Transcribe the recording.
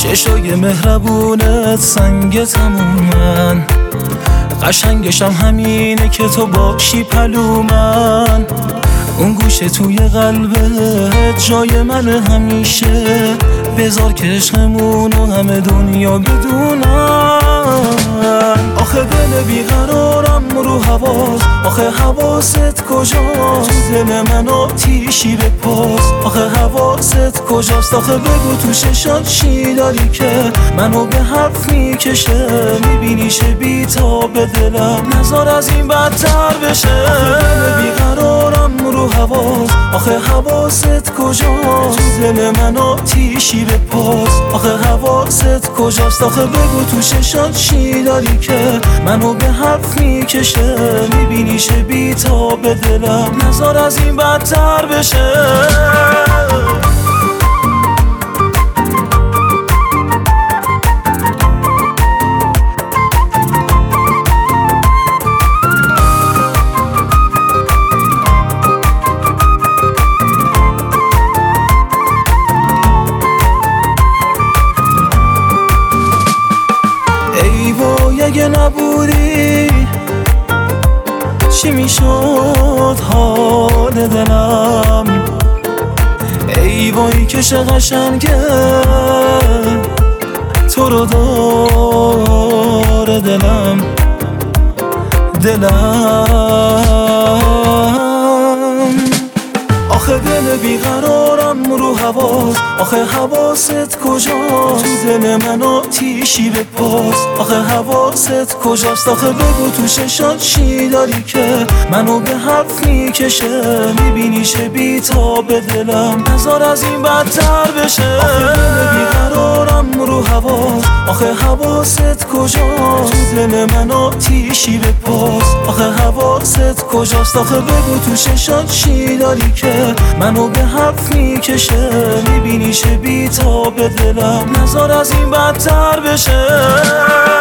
چشای مهربونت سنگ تمومن، قشنگشم همینه که تو باشی پلو من. اون گوشه توی قلبت جای من همیشه، بذار که عشقمونو همه دنیا بدونن. آخه دل بیقرارم رو حواس، آخه حواست کجاست؟ دل من آتیشی به پاس، آخه حواست کجاست؟ آخه بگو تو چشات چی داری که منو به حرف میکشه؟ میبینیش بی‌تاب دلم، نذار از این بدتر بشه. آخه دل بیقرارم رو حواس، آخه حواست کجاست؟ دل من آتیشی به پاس، آخه حواست کجاست؟ آخه بگو تو چشات چی داری که منو به حرف میکشه؟ میبینیش بی‌تاب دلم، نذار از این بدتر بشه. ای وای اگه نبودی چی میشد حال دلم؟ ای وای که چه قشنگه تو رو داره دلم. آخه دل بیقرارم رو حواس، آخه حواست کجاست؟ تو دل من آتیشی به پاس، آخه حواست کجاست؟ آخه بگو تو چشات چی داری که منو به حرف میکشه؟ میبینیش بی‌تاب دلم، نذار از این بدتر بشه. آخه دل بیقرارم رو حواس، آخه حواست کجاست؟ تو دل من آتیشی به پاس، آخه حواست کجاست؟ آخه بگو تو چشات چی داری که منو به حرف میکشه؟ میبینیش بی‌تاب دلم، نذار از این بدتر بشه.